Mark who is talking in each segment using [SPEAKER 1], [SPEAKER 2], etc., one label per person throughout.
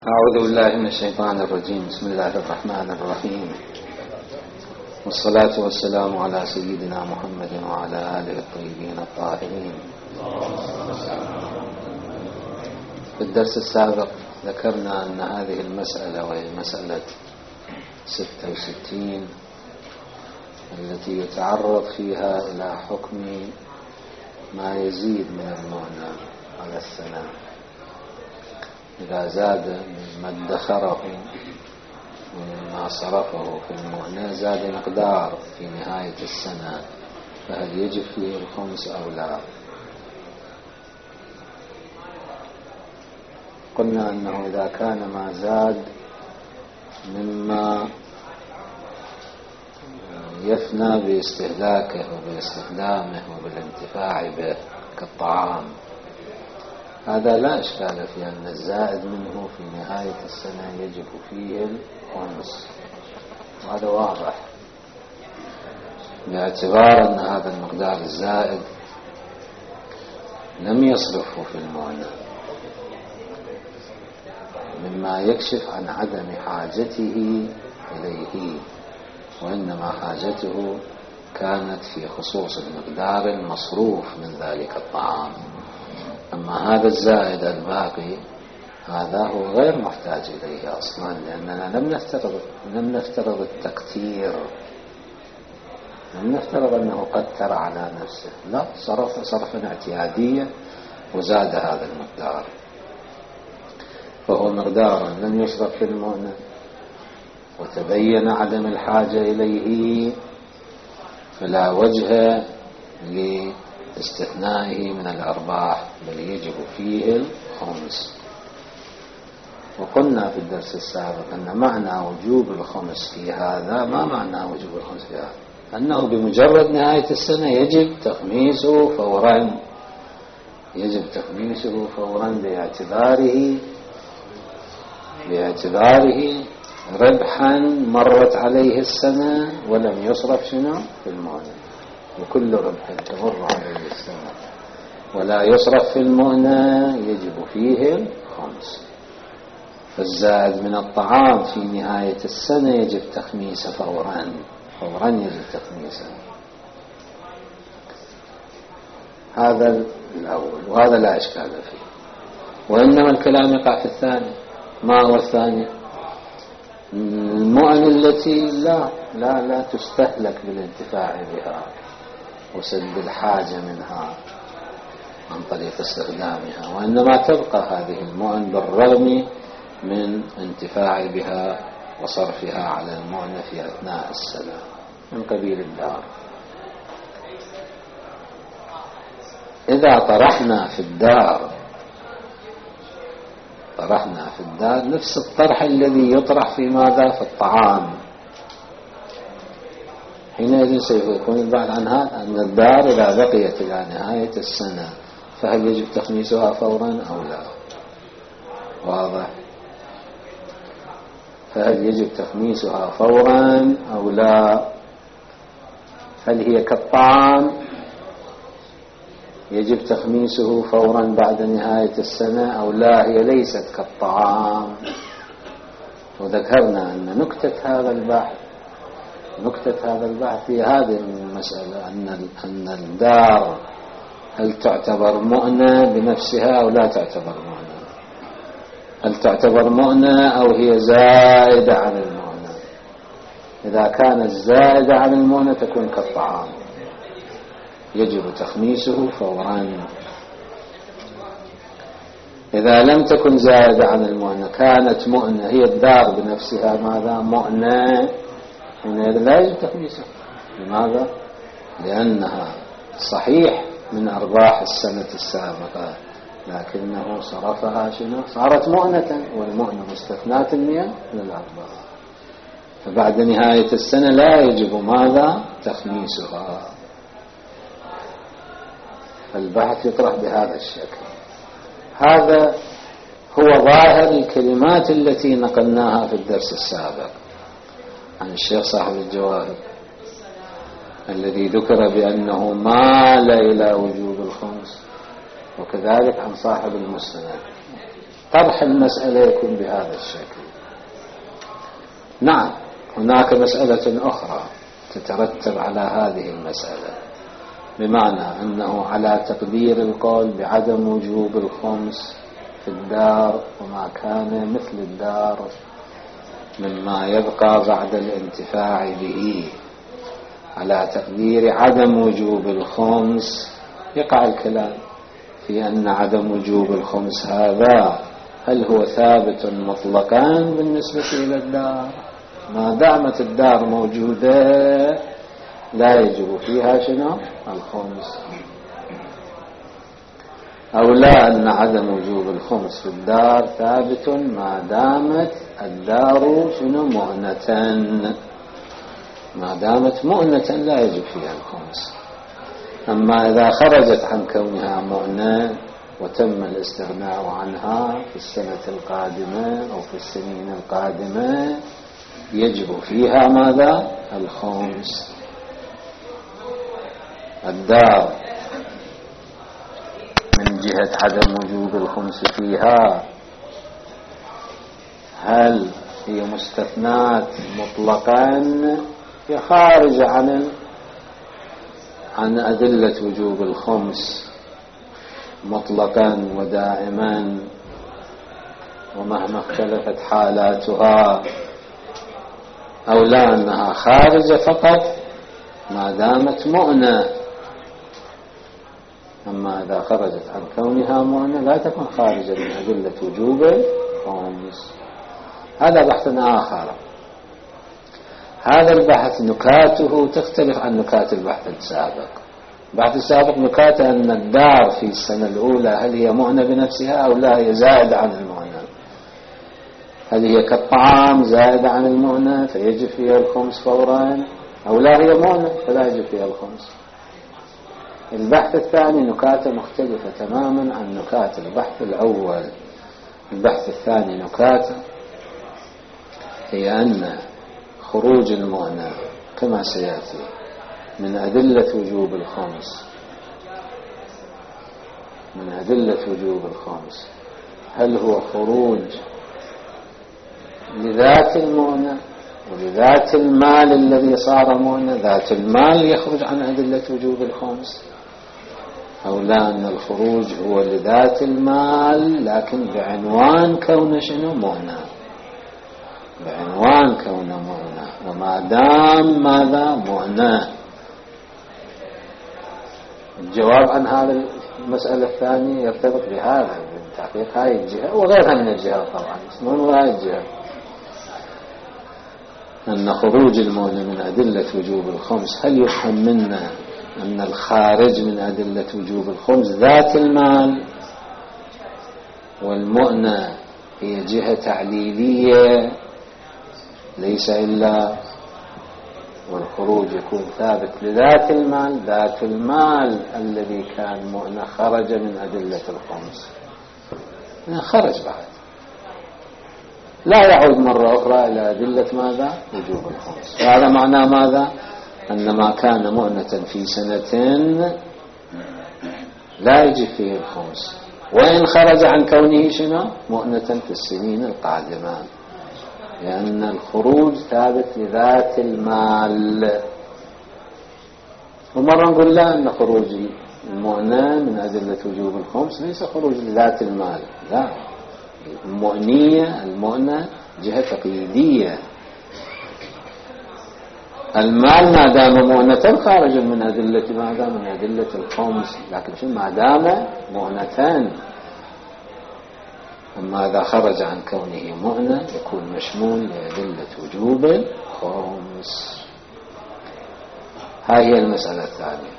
[SPEAKER 1] أعوذ بالله من الشيطان الرجيم. بسم الله الرحمن الرحيم، والصلاة والسلام على سيدنا محمد وعلى آله الطيبين الطاهرين. في الدرس السابق ذكرنا أن هذه المسألة وهي مسألة 66 التي يتعرض فيها إلى حكم ما يزيد من المعنى على السنة، إذا زاد مما ادخره ومما صرفه في المؤنى زاد مقدار في نهاية السنة، فهل يجب فيه الخمس أو لا؟ قلنا أنه إذا كان ما زاد مما يفنى باستهلاكه وباستخدامه وبالانتفاع به كالطعام، هذا لا إشكال في أن الزائد منه في نهاية السنة يجب فيه الخمس، وهذا واضح باعتبار أن هذا المقدار الزائد لم يصرفه في المعنى، مما يكشف عن عدم حاجته إليه، وإنما حاجته كانت في خصوص المقدار المصروف من ذلك الطعام. أما هذا الزائد الباقي هذا هو غير محتاج إليه أصلا، لأننا لم نفترض التقتير، لم نفترض أنه قتر على نفسه، لا، صرفا اعتياديا وزاد هذا المقدار، فهو مقدار لم يصرف في المؤنى وتبين عدم الحاجة إليه، فلا وجه لاستثنائه من الأرباح، بل يجب فيه الخمس. وقلنا في الدرس السابق أن معنى وجوب الخمس في هذا ما معنى وجوب الخمس في هذا، أنه بمجرد نهاية السنة يجب تخميسه فورا، يجب تخميسه فورا باعتباره ربحا مرت عليه السنة ولم يصرف شنو في المؤنى، وكل ربح تمر عليه السنة ولا يصرف في المؤنى يجب فيه الخمس. فالزائد من الطعام في نهاية السنة يجب تخميسه فورا يجب تخميسه. هذا الأول، وهذا لا إشكال فيه. وإنما الكلام يقع في الثاني. ما هو الثاني؟ المؤن التي لا تستهلك بالانتفاع بها وسد الحاجة منها عن طريق استخدامها، وإنما تبقى هذه المؤن بالرغم من انتفاع بها وصرفها على المؤن في أثناء السنة، من قبيل الدار. إذا طرحنا في الدار نفس الطرح الذي يطرح في ماذا؟ في الطعام، حينئذ سيكون البعد عن هذا أن الدار إذا بقيت إلى نهاية السنة فهل يجب تخميسها فورا أو لا؟ واضح؟ فهل يجب تخميسها فورا أو لا؟ هل هي كالطعام يجب تخميسه فورا بعد نهاية السنة أو لا هي ليست كالطعام؟ وذكرنا أن نكتة هذا البحث في هذه المسألة أن الدار هل تعتبر مؤنة بنفسها أو لا تعتبر مؤنة؟ هل تعتبر مؤنة أو هي زائدة عن المؤنة؟ إذا كانت زائدة عن المؤنة تكون كالطعام، يجب تخميسه فورا. إذا لم تكن زائدة عن المؤنة كانت مؤنة، هي الدار بنفسها ماذا؟ مؤنة، هنا لا يجب تخميسها. لماذا؟ لأنها صحيح من أرباح السنة السابقة، لكنه صرفها شنو؟ صارت مؤنة، والمؤنة مستثناة من الأرباح، فبعد نهاية السنة لا يجب ماذا؟ تخميسها. البحث يطرح بهذا الشكل. هذا هو ظاهر الكلمات التي نقلناها في الدرس السابق عن الشيخ صاحب الجواهر، الذي ذكر بأنه مال إلى وجوب الخمس، وكذلك عن صاحب المستند طرح المسألة يكون بهذا الشكل. نعم هناك مسألة أخرى تترتب على هذه المسألة، بمعنى أنه على تقدير القول بعدم وجوب الخمس في الدار وما كان مثل الدار مما يبقى بعد الانتفاع به، على تقدير عدم وجوب الخمس يقع الكلام في أن عدم وجوب الخمس هذا هل هو ثابت مطلقا بالنسبة إلى الدار؟ ما دامت الدار موجودة لا يجب فيها شنو؟ الخمس، أو لا أن عدم وجوب الخمس في الدار ثابت ما دامت الدار شنو؟ مؤنة، ما دامت مؤنة لا يجب فيها الخمس. أما إذا خرجت عن كونها مؤنة وتم الاستغناء عنها في السنة القادمة أو في السنين القادمة يجب فيها ماذا؟ الخمس. الدار من جهة عدم وجوب الخمس فيها هل هي مستثنات مطلقا هي خارجة عن أدلة وجوب الخمس مطلقا ودائما ومهما اختلفت حالاتها، أو لا أنها خارجة فقط ما دامت مؤنة. أما إذا خرجت عن كونها مؤنة لا تكون خارجة من أدلة وجوب الخمس. هذا بحث آخر. هذا البحث نكاته تختلف عن نكات البحث السابق. البحث السابق نكاته أن الدار في السنة الأولى هل هي مؤنة بنفسها أو لا هي زائدة عن المؤنة، هل هي كالطعام زائدة عن المؤنة فيجب فيها الخمس فورا، أو لا هي مؤنة فلا يجب فيها الخمس. البحث الثاني نكاته مختلفة تماما عن نكات البحث الأول. البحث الثاني نكاته هي أن خروج المؤنة كما سيأتي من أدلة وجوب الخمس، من أدلة وجوب الخمس هل هو خروج لذات المؤنة ولذات المال الذي صار مؤنة، ذات المال يخرج عن أدلة وجوب الخمس، أو لا أن الخروج هو لذات المال لكن بعنوان كونه شنو؟ مؤنة، بعنوان كونه مؤنة، وما دام ماذا؟ مؤنة. الجواب عن هذا المسألة الثانية يرتبط بهذا بتحقيق هذه الجهة وغيرها من الجهات طبعا، اسمه هذه الجهة أن خروج المؤنة من أدلة وجوب الخمس هل يفهم منا أن الخارج من أدلة وجوب الخمس ذات المال، والمؤنة هي جهة تعليلية ليس إلا، والخروج يكون ثابت لذات المال، ذات المال الذي كان مؤنة خرج من أدلة الخمس، خرج بعد لا يعود مرة أخرى إلى أدلة ماذا؟ وجوب الخمس. وهذا معناه ماذا؟ أن ما كان مؤنة في سنة لا يجب فيه الخمس، وإن خرج عن كونه شنو؟ مؤنة في السنين القادمة، لأن الخروج ثابت لذات المال. ومرة نقول لا أن خروج المؤنة من أدلة وجوب الخمس ليس خروج لذات المال، لا، المؤنة جهة تقييدية، المال ما دام مؤنة خارج من أدلة ماذا؟ من أدلة الخمس، لكن شو ما دام مؤنة. أما إذا خرج عن كونه مؤنة يكون مشمول لأدلة وجوب الخمس. هذه المسألة الثانية.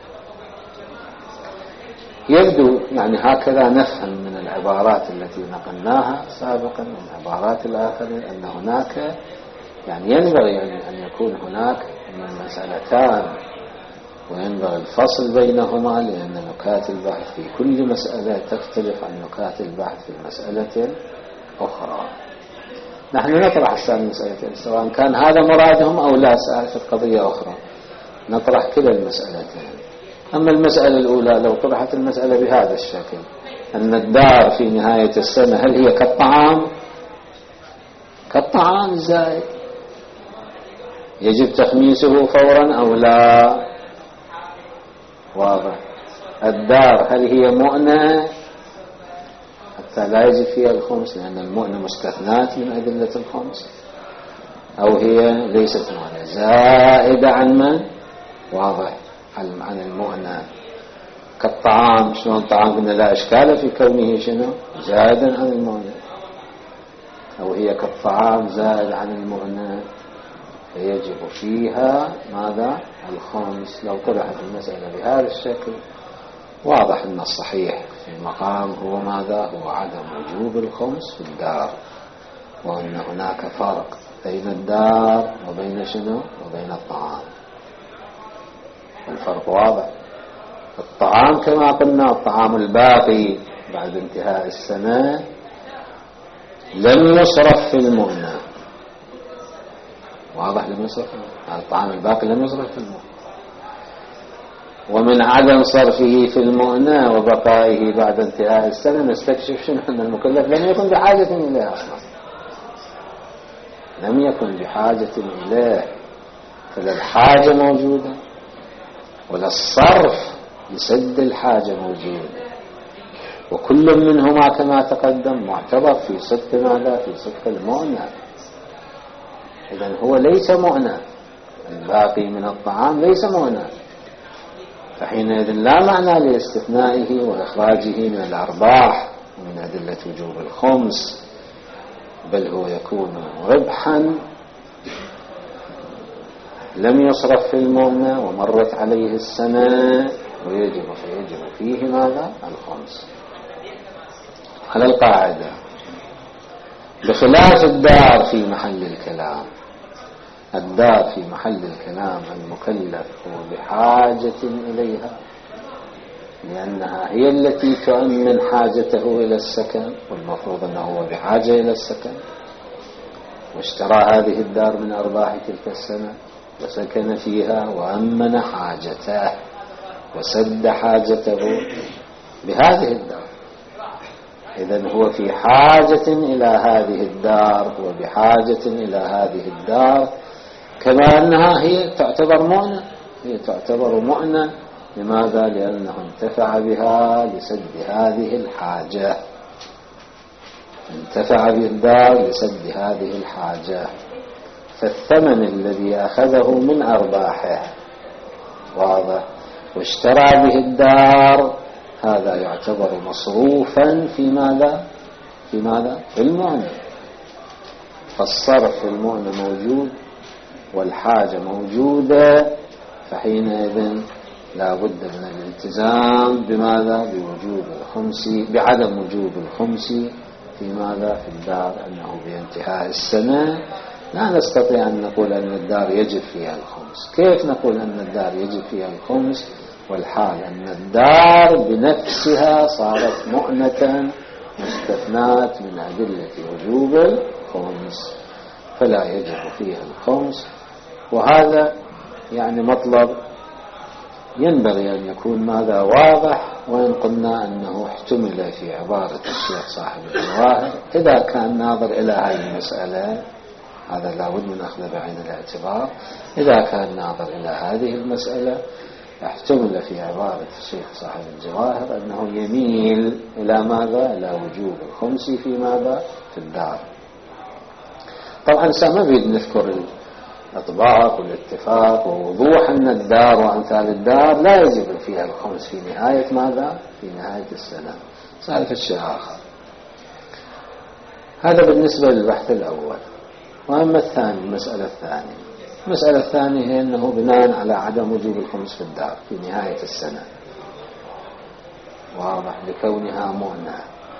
[SPEAKER 1] يبدو يعني هكذا نفهم من العبارات التي نقلناها سابقا من عبارات الآخرين أن هناك يعني ينبغي أن يكون هناك من مسألتان وينبغي الفصل بينهما، لأن نكات البحث في كل مسألة تختلف عن نكات البحث في المسألة الأخرى. نحن نطرح السؤال المسألتين سواء كان هذا مرادهم أو لا في قضية أخرى، نطرح كلا المسألتين. أما المسألة الأولى لو طرحت المسألة بهذا الشكل أن الدار في نهاية السنة هل هي كالطعام؟ كالطعام الزائد يجب تخميسه فورا أو لا؟ واضح. الدار هل هي مؤنة حتى لا يجب فيها الخمس لأن المؤنة مستثنات من أدلة الخمس، أو هي ليست مؤنة زائدة عن من؟ واضح، عن المؤنة. كالطعام، شلون الطعام قلنا لا إشكال في كونه شنو زائدا عن المؤنة، أو هي كالطعام زائد عن المؤنة فيجب فيها ماذا؟ الخمس. لو طرحت المسألة بهذا الشكل واضح أن الصحيح في المقام هو ماذا؟ هو عدم وجوب الخمس في الدار، وأن هناك فرق بين الدار وبين شنو؟ وبين الطعام. الفرق واضح. الطعام كما قلنا الطعام الباقي بعد انتهاء السنة لم يصرف في المؤنة، واضح، لم يصرف الطعام الباقي لم يصرف في المؤنة، ومن عدم صرفه في المؤنة وبقائه بعد انتهاء السنة نستكشف شنو أن المكلف لم يكن بحاجة إليه أصلا، لم يكن بحاجة إليه، فلا الحاجة موجودة ولا الصرف لسد الحاجة موجود، وكل منهما كما تقدم معتبر في صدق ماذا؟ في صدق المؤنة. إذن هو ليس مؤنة، الباقي من الطعام ليس مؤنة، فحينئذ لا معنى لاستثنائه وإخراجه من الأرباح ومن أدلة وجوب الخمس، بل هو يكون ربحا لم يصرف في المؤنة ومرت عليه السنة فيجب فيه ماذا؟ الخمس. على القاعدة بخلاف الدار في محل الكلام، الدار في محل الكلام المكلف هو بحاجة إليها لأنها هي التي تؤمن حاجته إلى السكن، والمفروض أنه هو بحاجة إلى السكن، واشترى هذه الدار من أرباح تلك السنة وسكن فيها وأمن حاجته وسد حاجته بهذه الدار. إذن هو في حاجة إلى هذه الدار، هو بحاجة إلى هذه الدار، كما أنها هي تعتبر مؤنة، هي تعتبر مؤنة. لماذا؟ لأنه انتفع بها لسد هذه الحاجة، انتفع بالدار لسد هذه الحاجة، فالثمن الذي أخذه من أرباحه واضح واشترى به الدار هذا يعتبر مصروفا في ماذا؟ في ماذا؟ في المؤنة. فالصرف في المؤنة موجود والحاجة موجودة، فحينئذ لا بد من الالتزام بماذا؟ بوجوب الخمس، بعدم وجوب الخمس في ماذا؟ في الدار، أنه بانتهاء السنة لا نستطيع أن نقول أن الدار يجب فيها الخمس. كيف نقول أن الدار يجب فيها الخمس والحال أن الدار بنفسها صارت مؤنة مستثنات من أدلة وجوب الخمس، فلا يجب فيها الخمس. وهذا يعني مطلب ينبغي أن يكون ماذا؟ واضح. وإن قلنا أنه احتمل في عبارة الشيخ صاحب الجواهر إذا كان ناظر إلى هذه المسألة، هذا لا بد من أخذ بعين الاعتبار، إذا كان ناظر إلى هذه المسألة احتمل في عبارة الشيخ صاحب الجواهر أنه يميل إلى ماذا؟ إلى وجوب الخمس في ماذا؟ في الدار. طبعا سنريد نذكر الإطباق والاتفاق ووضوح أن الدار وأمثال الدار لا يجب فيها الخمس في نهاية ماذا؟ في نهاية السنة. سألت الشيء آخر. هذا بالنسبة للبحث الأول. وأما الثاني، المسألة الثانية هي أنه بناء على عدم وجوب الخمس في الدار في نهاية السنة، واضح، لكونها مؤنة،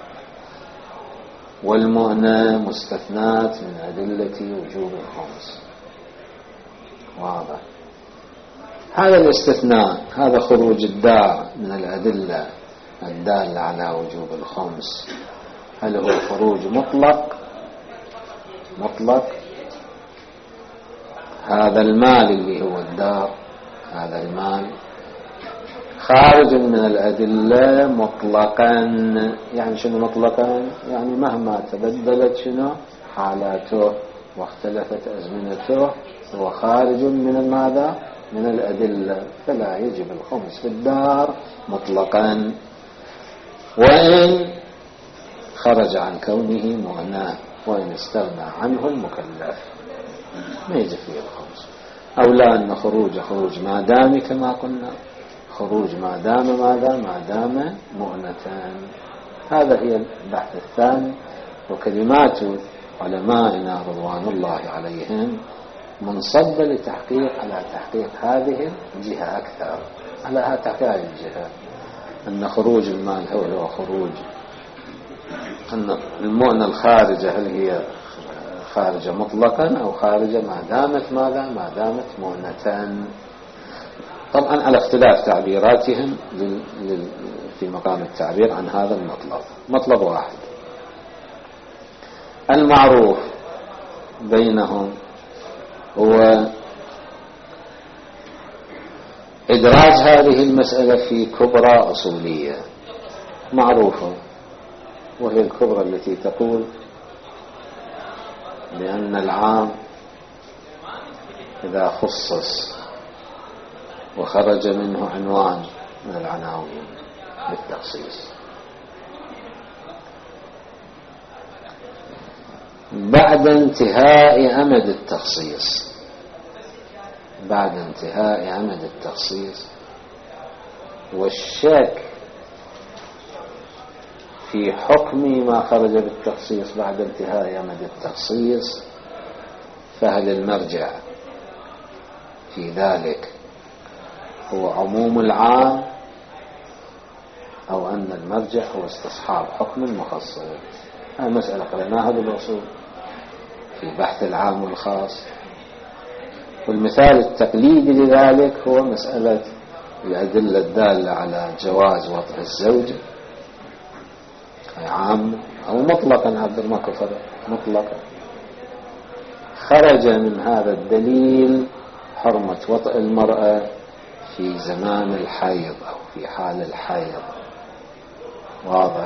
[SPEAKER 1] والمؤنة مستثنات من أدلة وجوب الخمس، واضح. هذا الاستثناء، هذا خروج الدار من الأدلة الدالة على وجوب الخمس، هل هو خروج مطلق؟ هذا المال اللي هو الدار، هذا المال خارج من الأدلة مطلقا. يعني شنو مطلقا؟ يعني مهما تبدلت شنو حالاته واختلفت أزمنته هو خارج من ماذا؟ من الأدلة، فلا يجب الخمس في الدار مطلقا، وإن خرج عن كونه مؤناه، وإن استغنى عنه المكلف ما يجب فيه الخمس. أو لا أن خروج ما دام كما قلنا خروج ما دام ماذا؟ ما دام مؤنتان. هذا هي البحث الثاني. وكلمات علمائنا رضوان الله عليهم منصبة لتحقيق على تحقيق هذه الجهة أكثر، على تحقيق هذه الجهة، أن خروج المال هو خروج، أن المؤنة الخارجة هل هي خارجة مطلقا أو خارجة ما دامت ماذا؟ ما دامت مؤنتان. طبعا على اختلاف تعبيراتهم في مقام التعبير عن هذا المطلب. مطلب واحد المعروف بينهم هو إدراج هذه المسألة في كبرى أصولية معروفة، وهي الكبرى التي تقول بأن العام إذا خصص وخرج منه عنوان من العناوين بالتخصيص بعد انتهاء أمد التخصيص، بعد انتهاء أمد التخصيص والشك في حكم ما خرج بالتخصيص بعد انتهاء أمد التخصيص، فهل المرجع في ذلك هو عموم العام أو أن المرجع هو استصحاب حكم مخصص؟ هذه مسألة قرأناها بالأصول في بحث العام والخاص. والمثال التقليدي لذلك هو مسألة الأدلة الدالة على جواز وطء الزوج، عام أو مطلقا، عبد ما كفر مطلقا، خرج من هذا الدليل حرمة وطء المرأة في زمان الحيض أو في حال الحيض. واضح؟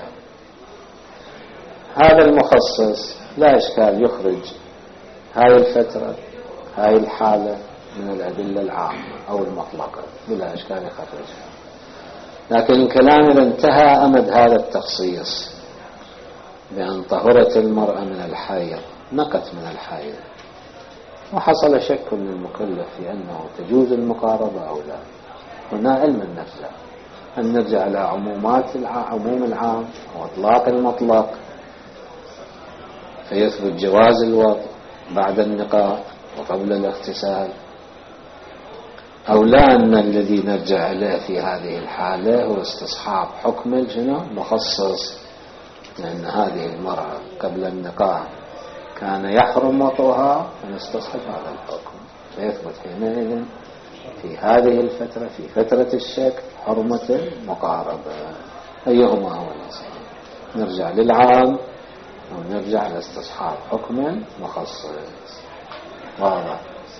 [SPEAKER 1] هذا المخصص لا إشكال يخرج هاي الفترة هاي الحالة من الأدلة العامة أو المطلقة بلا إشكال يخرجها. لكن الكلام إذا انتهى أمد هذا التخصيص بأن طهرت المرأة من الحيض، نقت من الحيض، وحصل شك للمكلف في أنه تجوز المقاربة أو لا، هنا علم النفس أن نرجع على عموم العام وإطلاق المطلق فيثبت جواز الوضع بعد النقاء وقبل الاغتسال، أو لا أن الذي نرجع إليه في هذه الحالة هو استصحاب حكم مخصص، لأن هذه المرأة قبل النقاء كان يحرم وطئها فنستصحب هذا الحكم، فيثبت حينئذ في هذه الفترة في فترة الشك حرمة المقاربة. أيهما هو الأصل؟ نرجع للعام أو نرجع لاستصحاب حكم مخصص. واضح؟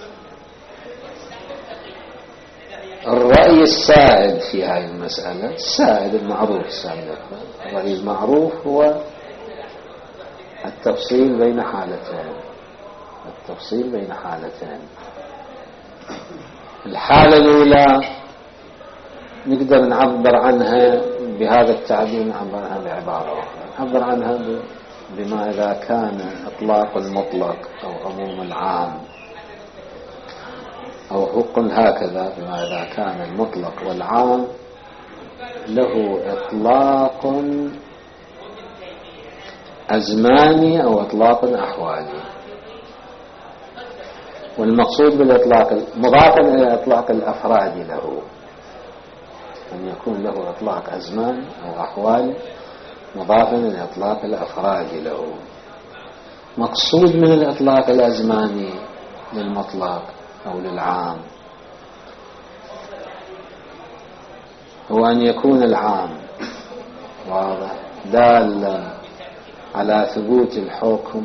[SPEAKER 1] الرأي السائد في هذه المسألة، السائد المعروف، الرأي المعروف هو التفصيل بين حالتين، التفصيل بين حالتين. الحالة الأولى نقدر نعبر عنها بهذا التعبير، نعبر عنها بعبارة أخرى، نعبر عنها بما إذا كان إطلاق المطلق أو عموم العام، أو قل هكذا بما إذا كان المطلق والعام له إطلاق أزماني أو إطلاق أحوالي. والمقصود بالإطلاق مضافا إلى إطلاق الأفراد له، أن يكون له إطلاق أزمان أو أحوال مضافا إلى إطلاق الأفراد له. مقصود من الإطلاق الأزماني للمطلق أو للعام هو أن يكون العام واضح دالا على ثبوت الحكم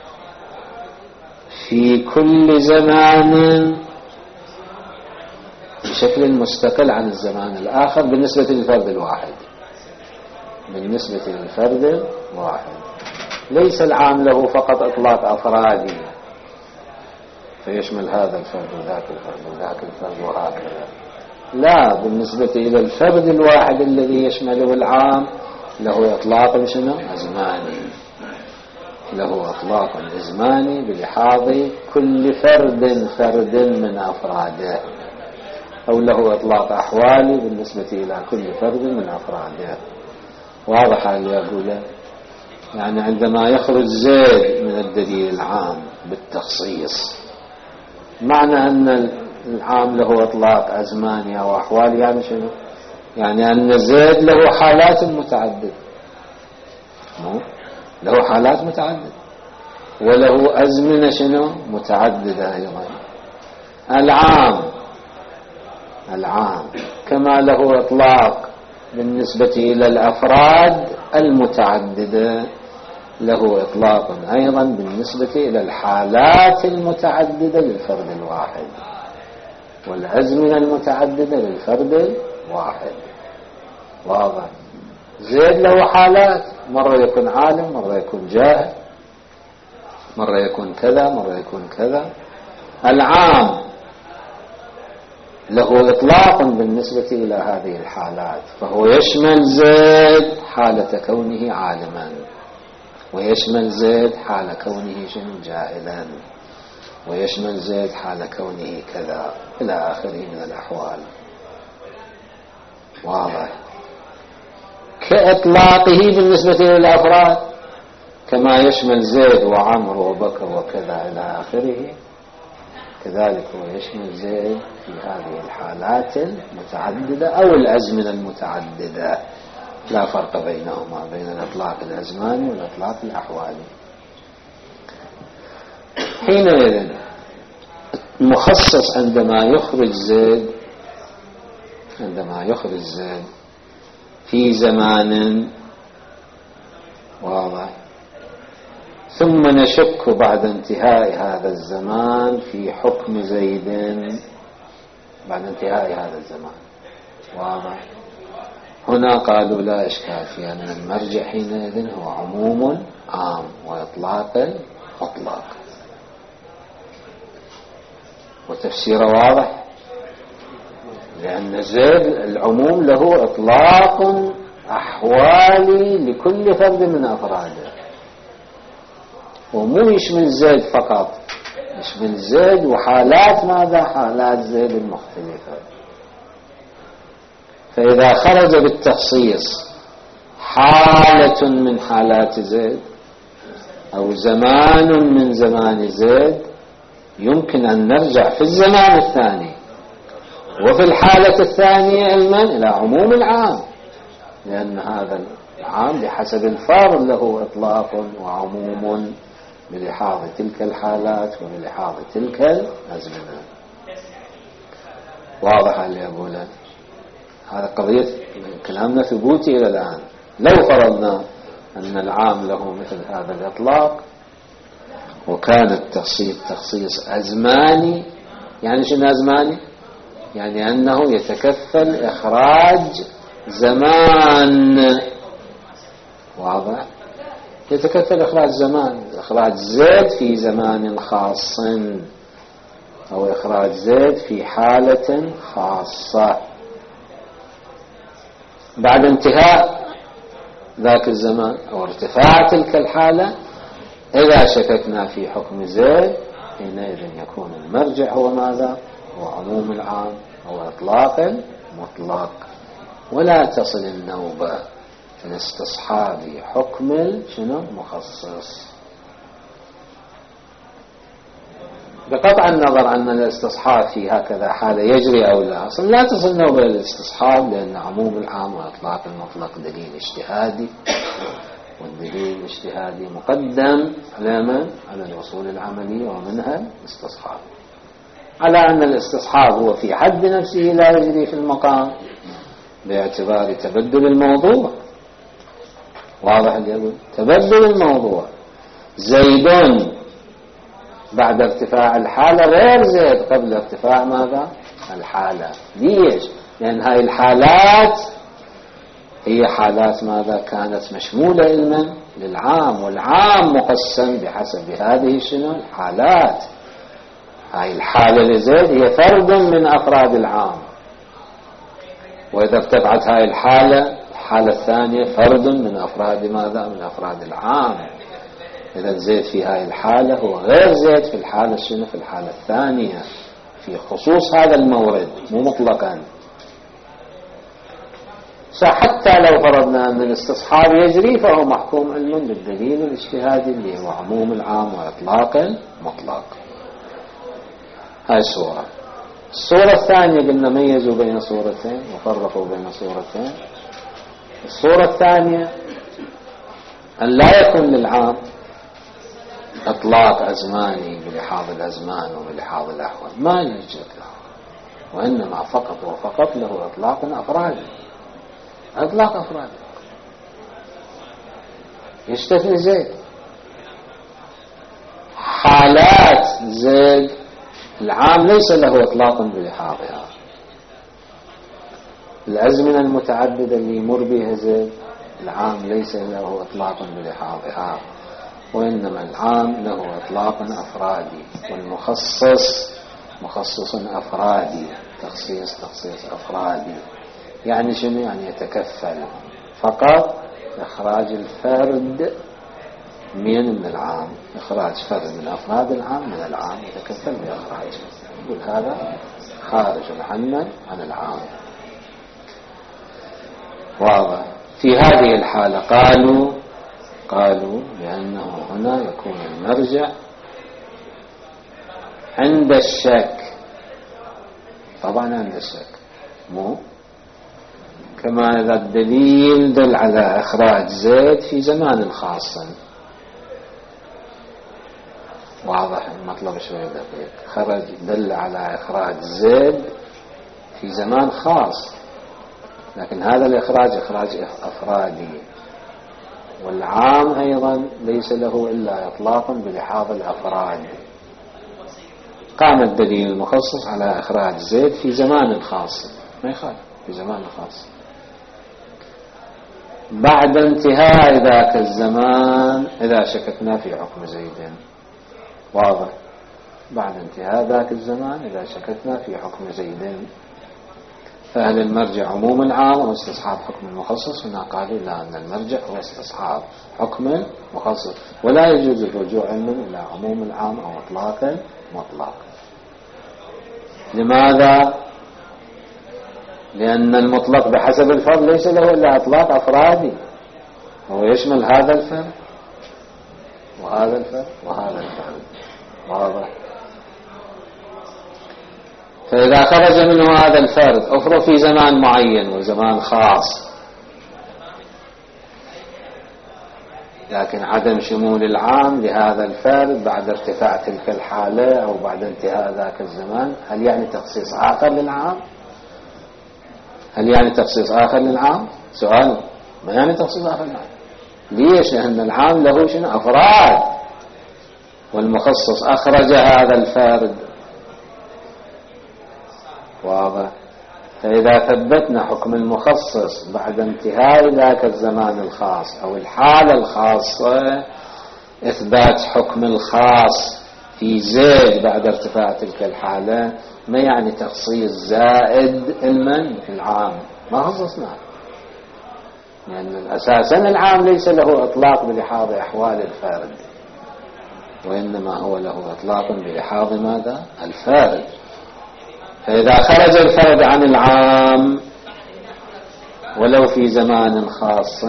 [SPEAKER 1] في كل زمان بشكل مستقل عن الزمان الآخر بالنسبة للفرد الواحد. بالنسبة للفرد الواحد ليس العام له فقط إطلاق أفرادي فيشمل هذا الفرد وذاك الفرد وذاك الفرد وهكذا، لا، بالنسبة إلى الفرد الواحد الذي يشمله العام له إطلاق أزماني، له إطلاق أزماني بلحاظ كل فرد من أفراده، أو له إطلاق أحوالي بالنسبة إلى كل فرد من أفراده. واضح اللي أقوله؟ يعني عندما يخرج زيد من الدليل العام بالتخصيص، معنى أن العام له إطلاق أزماني أو أحوالي، يعني شنو؟ يعني أن زيد له حالات متعددة، له حالات متعددة وله أزمنة متعددة أيضا. العام كما له إطلاق بالنسبة إلى الأفراد المتعددة، له إطلاق أيضا بالنسبة إلى الحالات المتعددة للفرد الواحد والأزمنة المتعددة للفرد الواحد. واضح؟ زيد له حالات، مرة يكون عالم، مرة يكون جاهل، مرة يكون كذا، مرة يكون كذا. العام له إطلاق بالنسبة إلى هذه الحالات، فهو يشمل زيد حالة كونه عالما، ويشمل زيد حال كونه جاهلا، ويشمل زيد حال كونه كذا إلى آخره من الأحوال. واضح؟ كإطلاقه بالنسبة للأفراد كما يشمل زيد وعمر وبكر وكذا إلى آخره، كذلك هو يشمل زيد في هذه الحالات المتعددة أو الأزمنة المتعددة، لا فرق بينهما، بين الإطلاق الأزماني والإطلاق الأحوالي. حينئذ المخصص عندما يخرج زيد في زمان واضح، ثم نشك بعد انتهاء هذا الزمان في حكم زيد بعد انتهاء هذا الزمان. واضح؟ هنا قالوا لا إشكال في أن المرجع حينئذ هو عموم عام وإطلاق مطلق. وتفسير واضح، لأن زيد العموم له إطلاق أحوالي لكل فرد من أفراده، ومو يشمل زيد فقط، يشمل زيد وحالات ماذا؟ حالات زيد المختلفة. فإذا خرج بالتخصيص حالة من حالات زيد أو زمان من زمان زيد، يمكن أن نرجع في الزمان الثاني وفي الحالة الثانية إلى عموم العام، لأن هذا العام بحسب الفرد له إطلاق وعموم بلحاظ تلك الحالات وبلحاظ تلك الأزمنة. واضح اللي أقوله؟ هذا قضية كلامنا ثبوتي إلى الآن. لو فرضنا أن العام له مثل هذا الإطلاق وكان التخصيص تخصيص أزماني، يعني شنو أزماني؟ يعني أنه يتكفل إخراج زمان. واضح؟ يتكفل إخراج زمان، إخراج زيد في زمان خاص أو إخراج زيد في حالة خاصة بعد انتهاء ذاك الزمان أو ارتفاع تلك الحالة. إذا شككنا في حكم زيد حينئذ يكون المرجع هو ماذا؟ هو عموم العام أو إطلاق مطلق، ولا تصل النوبة في الاستصحاب حكم مخصص. بقطع النظر عن الاستصحاب في هكذا حالة يجري أو لا، أصلا لا تصل نوبة للاستصحاب، لأن عموم العام وإطلاق المطلق دليل اجتهادي، والدليل الاجتهادي مقدم على من؟ على الأصول العملية ومنها الاستصحاب، على أن الاستصحاب هو في حد نفسه لا يجري في المقام باعتبار تبدل الموضوع. واضح اللي يقول تبدل الموضوع، زيد بعد ارتفاع الحالة غير زيد قبل ارتفاع ماذا؟ الحالة. ليش؟ لأن هاي الحالات هي حالات ماذا؟ كانت مشمولة علما للعام، والعام مقسم بحسب هذه شنو الحالات. هاي الحالة لزيد هي فرد من أفراد العام، وإذا ارتفعت هاي الحالة الثانية فرد من أفراد ماذا؟ من أفراد العام. إذا زيد في هاي الحالة هو غير زيد في الحالة شنو؟ في الحالة الثانية، في خصوص هذا المورد، مو مطلقا. حتى لو فرضنا أن الاستصحاب يجري فهو محكوم علما بالدليل الاجتهادي اللي هو عموم العام وإطلاق المطلق. هاي الصورة. الصورة الثانية قلنا ميزوا بين صورتين وفرقوا بين صورتين. الصورة الثانية أن لا يكون للعام إطلاق أزماني بلحاظ الأزمان وبلحاظ الأحوال، ما يوجد له، وإنما فقط وفقط له إطلاق أفرادي. إطلاق أفرادي يستثني زيد. حالات زيد العام ليس له إطلاق بلحاظها. الأزمنة المتعددة اللي يمر بها زيد العام ليس له إطلاق بلحاظها، وإنما العام له إطلاق أفرادي، والمخصص مخصص أفرادي، تخصيص أفرادي. يعني شنو؟ يعني يتكفل فقط إخراج الفرد من العام، إخراج فرد من أفراد العام من العام، يتكفل بإخراجه. يقول هذا خارج عن العام. واضح؟ في هذه الحالة قالوا بأنه هنا يكون المرجع عند الشك. طبعا عند الشك، مو كما إذا الدليل دل على إخراج زيد في زمان خاص. واضح المطلب شوية دقيق. خرج دل على إخراج زيد في زمان خاص، لكن هذا الإخراج إخراج أفرادي، والعام أيضا ليس له إلا إطلاق بلحاظ الأفراد. قام الدليل المخصص على إخراج زيد في زمان خاص، ما يخالف في زمان خاص. بعد انتهاء ذاك الزمان إذا شككنا في حكم زيد. واضح؟ بعد انتهاء ذاك الزمان إذا شككنا في حكم زيد، فهل المرجع عموم العام أو استصحاب حكم المخصص؟ هنا قالوا لا، أن المرجع هو استصحاب حكم مخصص، ولا يجوز الرجوع إلى عموم العام أو إطلاق مطلق. لماذا؟ لأن المطلق بحسب الفرد ليس له إلا إطلاق أفرادي، هو يشمل هذا الفرد وهذا الفرد وهذا الفرد. واضح؟ فإذا خرج منه هذا الفرد أفرض في زمان معين وزمان خاص، لكن عدم شمول العام لهذا الفرد بعد ارتفاع تلك الحالة أو بعد انتهاء ذاك الزمان، هل يعني تخصيص آخر للعام؟ هل يعني تخصيص آخر للعام؟ سؤال. ما يعني تخصيص آخر للعام. ليش؟ لأن العام له شنو؟ أفراد، والمخصص أخرج هذا الفرد. واضح؟ فإذا ثبتنا حكم المخصص بعد انتهاء ذاك الزمان الخاص أو الحالة الخاصة، إثبات حكم الخاص في زيد بعد ارتفاع تلك الحالة ما يعني تخصيص زائد المن العام، ما خصصنا، لأن أساسا العام ليس له إطلاق بلحاظ أحوال الفارد، وإنما هو له إطلاق بلحاظ ماذا؟ الفارد. فإذا خرج الفرد عن العام ولو في زمان خاص،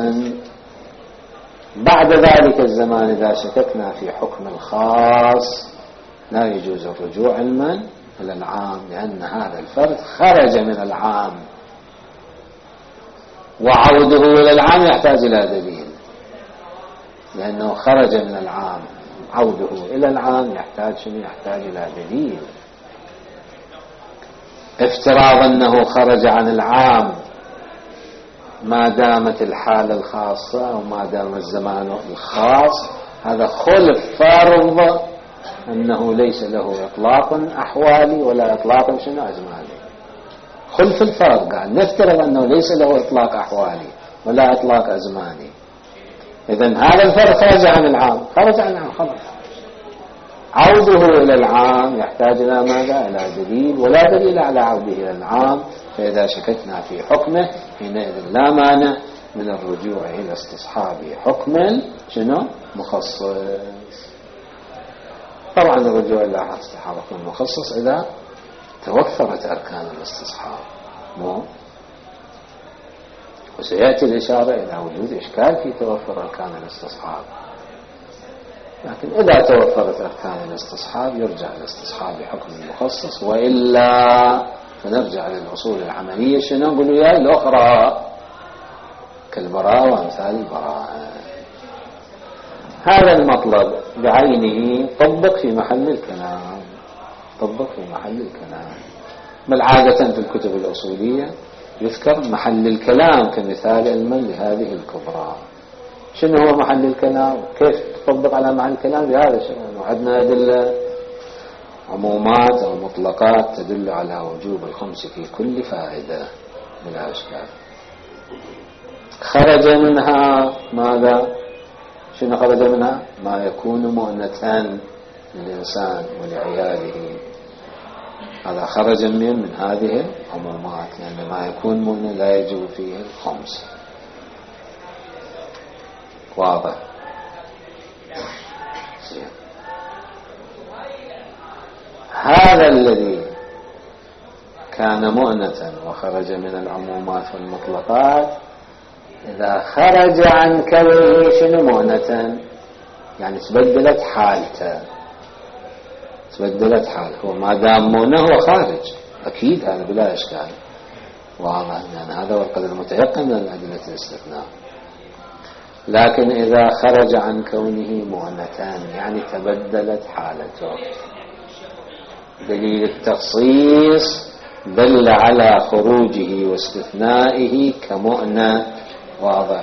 [SPEAKER 1] بعد ذلك الزمان إذا شككنا في حكم الخاص لا يجوز الرجوع علما إلى العام، لأن هذا الفرد خرج من العام، وعوده إلى العام يحتاج إلى دليل، لأنه خرج من العام. عوده إلى العام يحتاج إلى دليل. افتراض أنه خرج عن العام ما دامت الحالة الخاصة أو ما دام الزمان الخاص، هذا خلف فرض أنه ليس له إطلاق أحوالي ولا إطلاق أزماني. خلف الفرد، قال نفترض أنه ليس له إطلاق أحوالي ولا إطلاق أزماني، إذن هذا الفرد خرج عن العام، خرج عن العام خلاص. عوده إلى العام يحتاج إلى ماذا؟ إلى دليل، ولا دليل على عوده إلى العام، فإذا شككنا في حكمه حينئذ لا مانع من الرجوع إلى استصحاب حكم شنو؟ مخصص. طبعا الرجوع إلى استصحاب حكم مخصص إذا توفرت أركان الاستصحاب، وسيأتي الإشارة إلى وجود إشكال في توفر أركان الاستصحاب، لكن إذا توفرت أركان الاستصحاب يرجع الاستصحاب بحكم المخصص، وإلا فنرجع للأصول العملية شنو نقول وياي الأخرى كالبراءة وأمثال البراءة. هذا المطلب بعينه طبق في محل الكلام، طبق في محل الكلام. بل عادة في الكتب الأصولية يذكر محل الكلام كمثال علما لهذه الكبرى. شنو هو محل الكلام؟ كيف تطبق على محل الكلام؟ بهذا الشيء عندنا أدلة عمومات أو مطلقات تدل على وجوب الخمس في كل فائدة بلا إشكال. خرج منها ماذا؟ شنو خرج منها؟ ما يكون مؤنة للإنسان ولعياله، هذا خرج من هذه العمومات، لأن ما يكون مؤنة لا يجب فيه الخمس. واضح؟ هذا الذي كان مؤنة وخرج من العمومات والمطلقات إذا خرج عن كونه شنو مؤنة، يعني تبدلت حالته، تبدلت حاله، هو ما دام مؤنة هو خارج أكيد، هذا بلا إشكال واضح، يعني هذا هو القدر المتيقن من أدلة الاستثناء. لكن إذا خرج عن كونه مؤنتان يعني تبدلت حالته، دليل التخصيص دل على خروجه واستثنائه كمؤنة، واضح.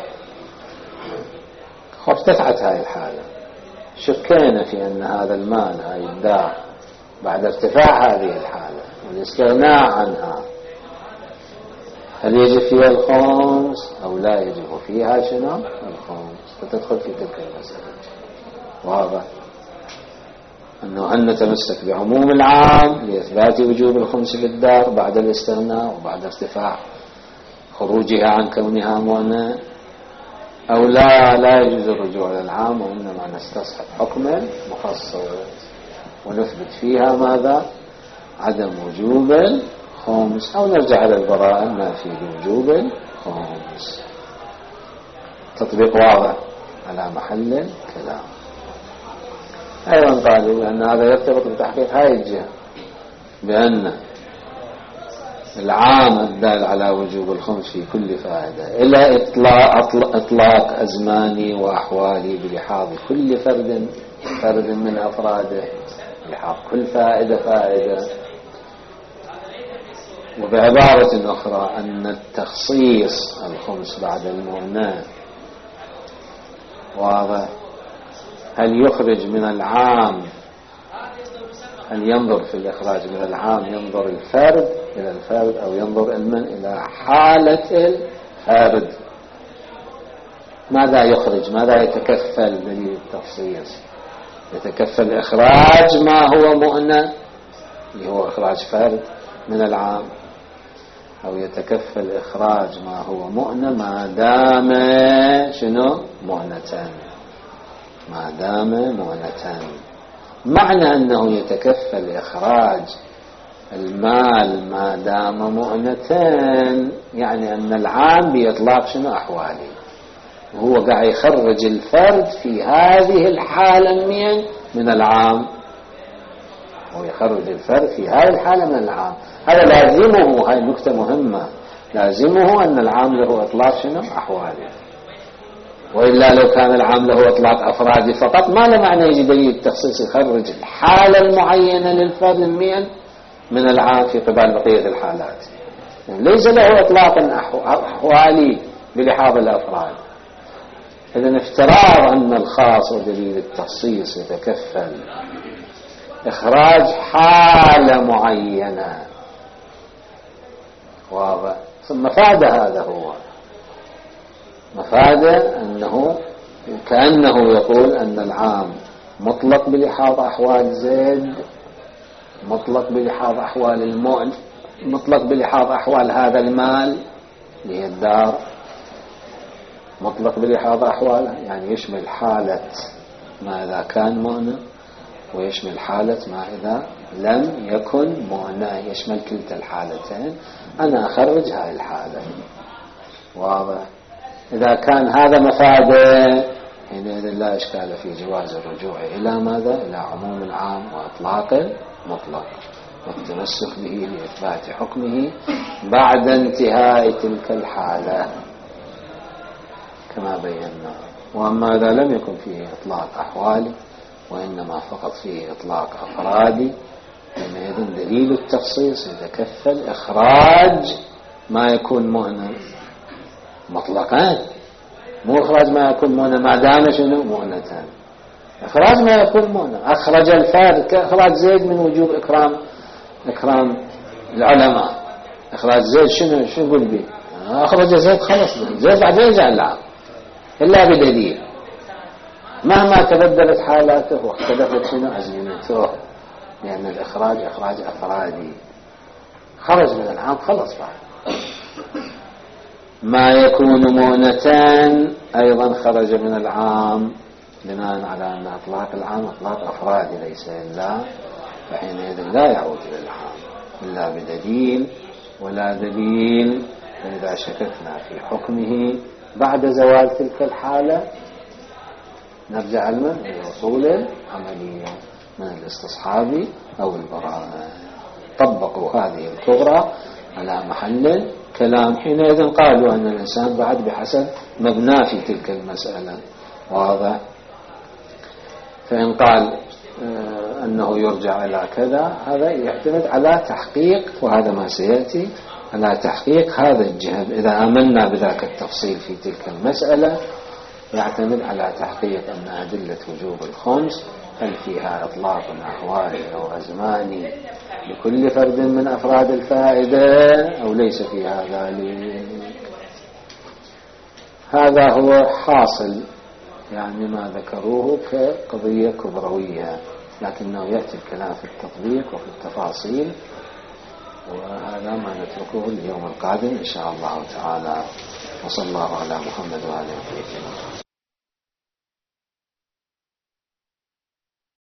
[SPEAKER 1] ارتفعت هذه الحالة، شكينا في أن هذا المانع يدار بعد ارتفاع هذه الحالة والاستغناء عنها، هل يجب فيها الخمس أو لا يجب فيها شنو الخمس؟ فتدخل في تلك المسألة، واضح. أنه هل نتمسك بعموم العام لإثبات وجوب الخمس بالدار بعد الاستغناء وبعد ارتفاع خروجها عن كونها مؤنة، أو لا يجوز الرجوع إلى العام وإنما نستصحب حكما مخصص ونثبت فيها ماذا؟ عدم وجوب الخمس، أو نرجع إلى البراءة النافي لوجوب الخمس. تطبيق واضح على محل الكلام. أيضا قالوا بأن هذا يرتبط بتحقيق هاي الجهة، بأن العام الدال على وجوب الخمس في كل فائدة إلى إطلاق أزماني وأحوالي بلحاظ كل فرد من أفراده، بلحاظ كل فائدة. وبعبارة أخرى أن التخصيص الخمس بعد المؤنة، واضح. هل يخرج من العام، هل ينظر في الإخراج من العام ينظر الفرد إلى الفرد أو ينظر إلى حالة الفرد؟ ماذا يخرج؟ ماذا يتكفل دليل التخصيص؟ يتكفل إخراج ما هو مؤنة اللي هو إخراج فرد من العام، أو يتكفل إخراج ما هو مؤنة ما دام شنو مؤنتان، ما دام مؤنتان. معنى أنه يتكفل إخراج المال ما دام مؤنتان يعني أن العام بإطلاق شنو أحوالي، وهو قاعد يخرج الفرد في هذه الحالة من العام، ويخرج الفرد في هذه الحالة من العام. هذا لازمه، هاي نكتة مهمة، لازمه أن العام له إطلاق شنو أحوالي، وإلا لو كان العام له إطلاق أفرادي فقط ما له معنى يجي دليل التخصيص يخرج الحالة المعينة للفرد من العام في قبال بقية الحالات، يعني ليس له إطلاق أحوالي بلحاظ الأفراد. إذن افتراض أن الخاص ودليل التخصيص يتكفل إخراج حالة معينة واضح. ثم مفاد هذا هو مفاد أنه كأنه يقول أن العام مطلق بلحاظ أحوال زيد، مطلق بلحاظ أحوال المؤن، مطلق بلحاظ أحوال هذا المال اللي هي الدار، مطلق بلحاظ أحواله، يعني يشمل حالة ما إذا كان مؤنة ويشمل حالة ما إذا لم يكن مؤنة، يشمل كلتا الحالتين. أنا أخرج هاي الحالة. واضح. إذا كان هذا مفاده حينئذ لا إشكال في جواز الرجوع إلى ماذا؟ إلى عموم العام وإطلاق المطلق والتمسك به لإثبات حكمه بعد انتهاء تلك الحالة كما بينا. وأما إذا لم يكن فيه إطلاق أحوالي وإنما فقط فيه إطلاق أفرادي حينئذ دليل التخصيص يتكفل إخراج ما يكون مؤنة مطلقان، مو إخراج ما يكون مؤنة ما دام شنو مؤنتان. إخراج ما يكون مؤنة، أخرج الفارق كإخراج زيد من وجوب إكرام العلماء. إخراج زيد شنو يقول به؟ أخرج زيد خلص، زيد بعد يرجع العام إلا بدليل مهما تبدلت حالاته واختلفت شنو أزمنته، لأن الإخراج إخراج أفرادي، خرج من العام خلص بعد. ما يكون مؤنتان أيضا خرج من العام بناء على أن أطلاق العام أطلاق أفرادي ليس إلا، فحينئذ لا يعود إلى العام إلا بدليل، ولا دليل فإذا شككنا في حكمه بعد زوال تلك الحالة نرجع إلى الأصول العملية من الاستصحاب أو البراءة. طبقوا هذه الكبرى على محل كلام، حينئذ قالوا أن الإنسان بعد بحسب مبنى في تلك المسألة. واضح. فإن قال أنه يرجع إلى كذا هذا يعتمد على تحقيق، وهذا ما سيأتي، على تحقيق هذا الجهة. إذا آمنا بذاك التفصيل في تلك المسألة يعتمد على تحقيق أن أدلة وجوب الخمس هل فيها إطلاق أحوالي أو أزماني لكل فرد من أفراد الفائدة أو ليس فيها ذلك. هذا هو حاصل يعني ما ذكروه كقضية كبروية، لكنه يأتي الكلام في التطبيق وفي التفاصيل، وهذا ما نتركه اليوم القادم إن شاء الله تعالى. وصلى الله على محمد وآله وصحبه.